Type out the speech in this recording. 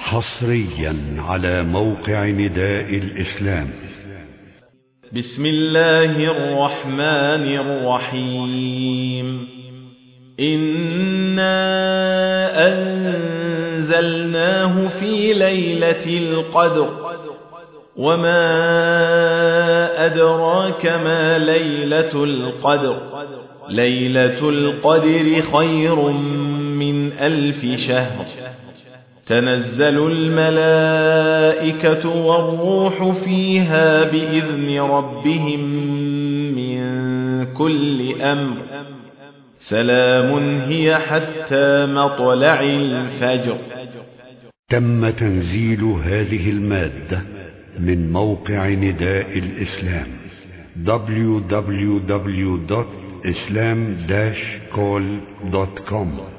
حصريا على موقع نداء الإسلام. بسم الله الرحمن الرحيم. إنا أنزلناه في ليلة القدر وما أدراك ما ليلة القدر. ليلة القدر خير من 1000 شهر. تنزل الملائكة والروح فيها بإذن ربهم من كل أمر. سلام هي حتى مطلع الفجر. تم تنزيل هذه المادة من موقع نداء الإسلام www.islam-call.com